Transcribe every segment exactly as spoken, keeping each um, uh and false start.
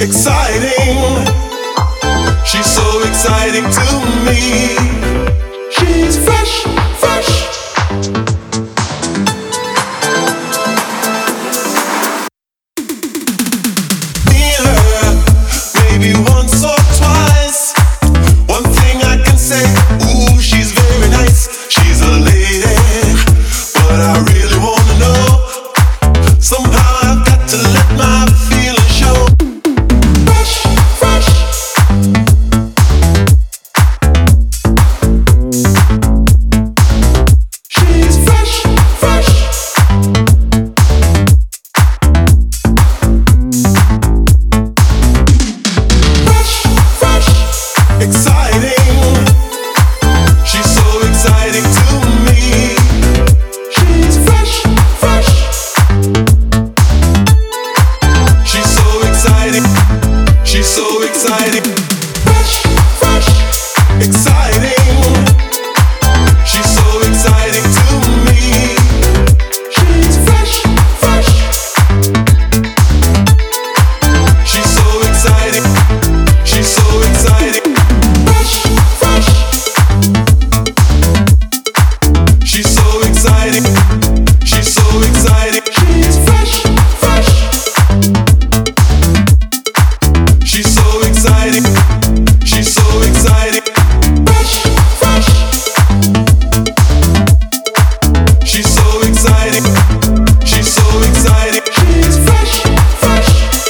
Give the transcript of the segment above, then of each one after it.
exciting. She's so exciting to me. She's fresh, fresh. Meet her, maybe once or twice. One thing I can say, ooh, she's very nice. She's a lady, but I really wanna know. Somehow I've got to let my feelings show. Fresh, fresh. She's fresh, fresh. Fresh, fresh. Exciting. She's so exciting to me. She's fresh, fresh. She's so exciting. She's so exciting. Fresh, fresh. Exciting. She's so exciting to me. She's fresh, fresh. She's so exciting. She's so exciting. Fresh, fresh. She's so exciting. She's so exciting. She's fresh, fresh. She's so exciting. She's so exciting. Fresh, fresh. She's so exciting. She's so exciting. She's fresh, fresh.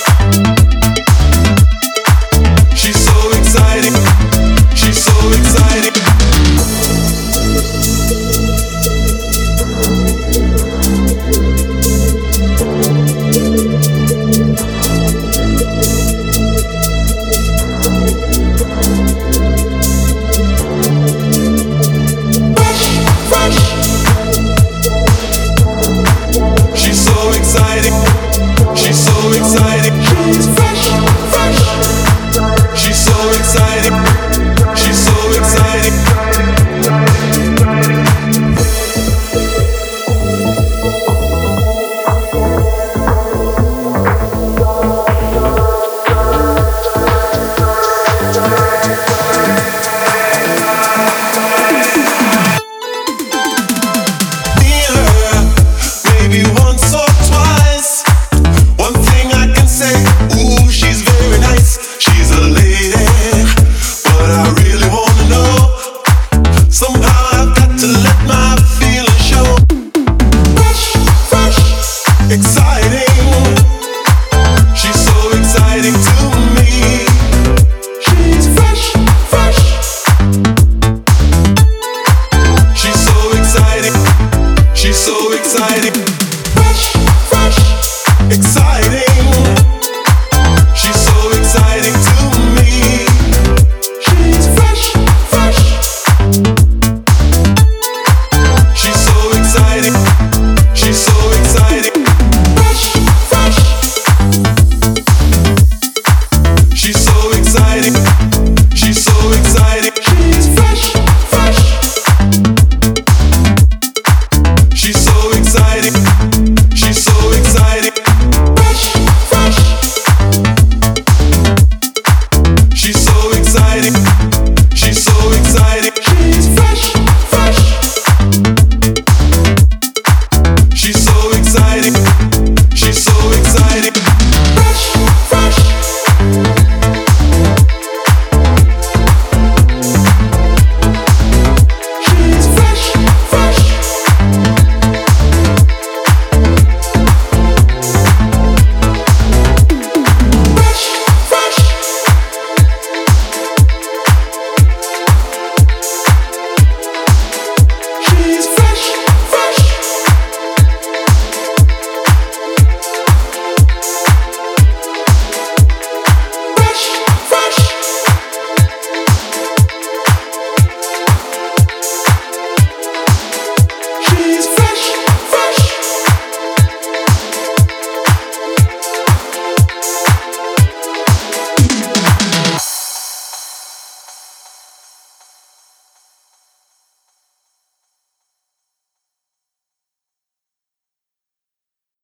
She's so exciting. She's so exciting. Fresh, fresh. She's so exciting. She's so exciting. She's fresh, fresh. She's so exciting. She's so exciting. Meet her, maybe once or twice. One thing I can say, ooh, she's very nice. She's a lady, but I really wanna know. Somehow I've got to let my feelings show. Fresh, fresh. Exciting. She's so exciting to me. She's fresh, fresh. She's so exciting. She's so exciting. Fresh, fresh.